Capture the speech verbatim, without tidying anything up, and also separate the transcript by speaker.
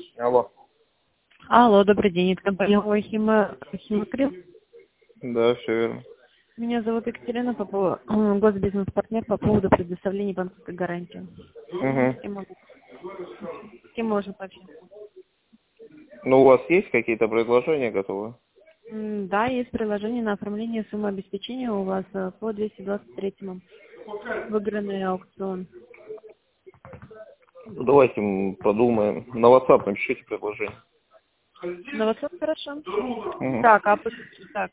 Speaker 1: Алло.
Speaker 2: Алло, добрый день. Это компания Хима Химакрил.
Speaker 1: Да, все верно.
Speaker 2: Меня зовут Екатерина, по поводу госбизнес-партнер по поводу предоставления банковской гарантии.
Speaker 1: Угу.
Speaker 2: С кем, могу- с кем можно пообщаться?
Speaker 1: Ну, у вас есть какие-то предложения готовы?
Speaker 2: М, Да, есть приложение на оформление суммы обеспечения у вас э, по двести двадцать третьему выигранный аукцион.
Speaker 1: Ну, давайте м, подумаем. На WhatsApp напишите предложение.
Speaker 2: На WhatsApp хорошо.
Speaker 1: Угу.
Speaker 2: Так, а по- так,